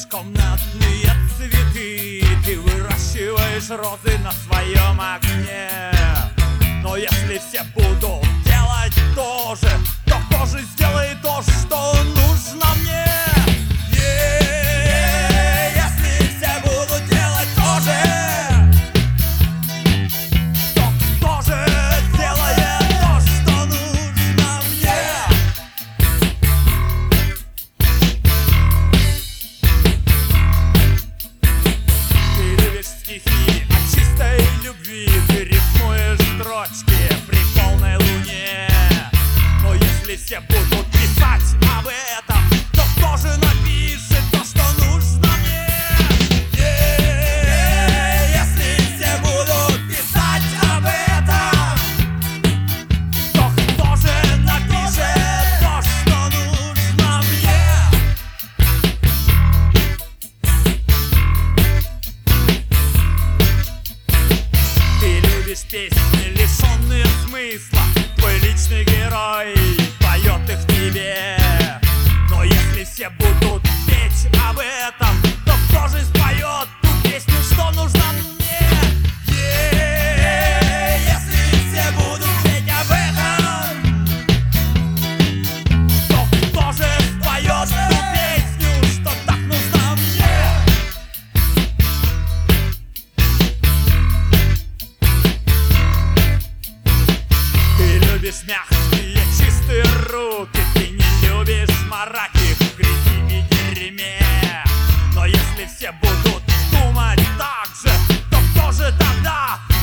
любишь комнатные цветы, ты выращиваешь розы на своем окне. Но если все будут делать то же, то кто же сделает то, что нужно мне? Если все будут делать то же, то кто же сделает то, что нужно мне? Ты любишь стихи о чистой любви, ты рифмуешь строчки при полной луне. Но если все будут писать об этом, то кто же напишет то, что нужно мне? Если все будут писать об этом, то кто же напишет то, что нужно мне? Ты любишь песни, лишенные смысла, твой личный герой поет их тебе. Но если все будут петь об этом, то кто же споет ту песню, что нужна мне? Если все будут петь об этом, то кто же споет ту песню, что так нужна мне? Ты любишь мягкие, чистые руки, ты не любишь мараки в грязи и дерьме. Но если все будут думать так же, то кто же тогда